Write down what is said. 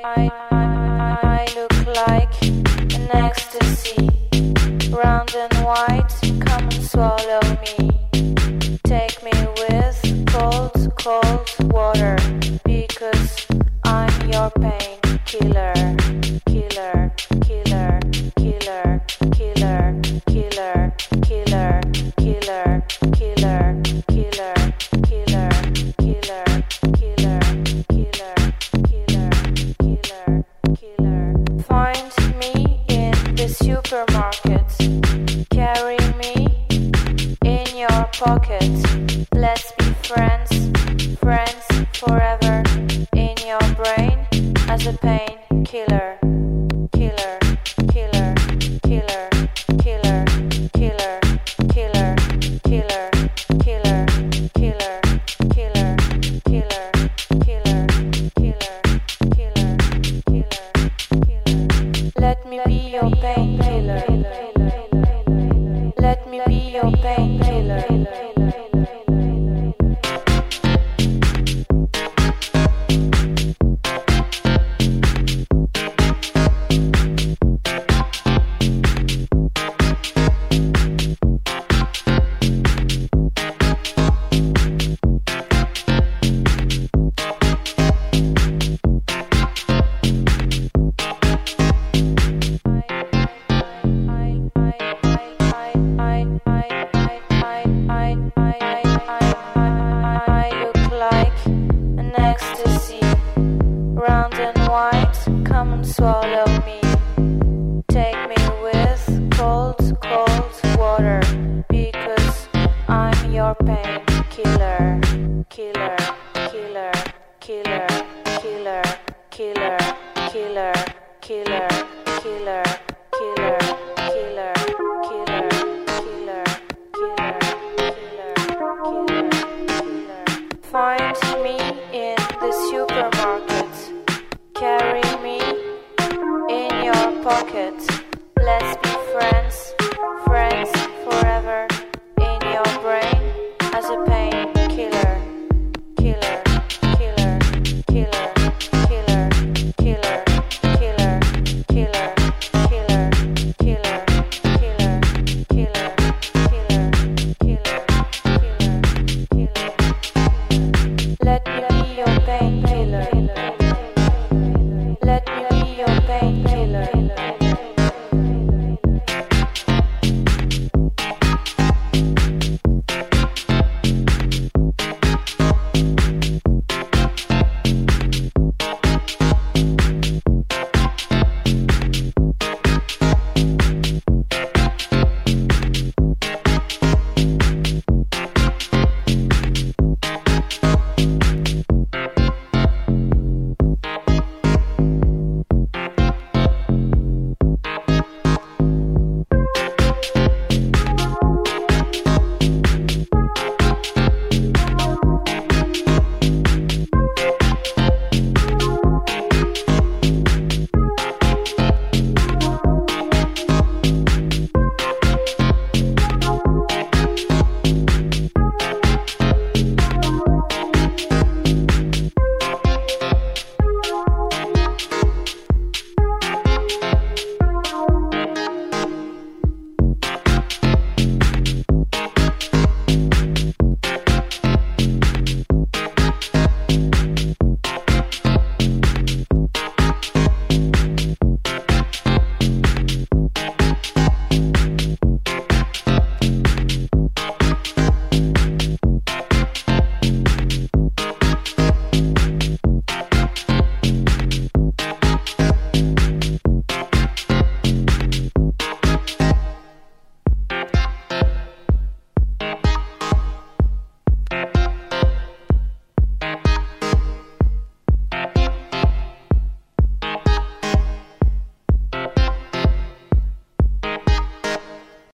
I look like an ecstasy, round and white, come and swallow me. Take me with cold, cold water, because I'm your painkiller, killer, killer, killer, killer, killer, killer, killer, killer, killer, killer, killer, killer, killer, killer, killer, killer. Find me in the supermarket, carry me in your pocket. Let's be friends, friends forever, in your brain as a painkiller, killer, killer, killer, killer, killer, killer, killer, killer, killer, killer, killer, killer, killer, killer, killer, killer. Let me be your painkiller. Let me be your painkiller. I look like an ecstasy, round and white, come and swallow me. Take me with cold, cold water, because I'm your painkiller, killer, killer, killer, killer, killer, killer, killer, killer.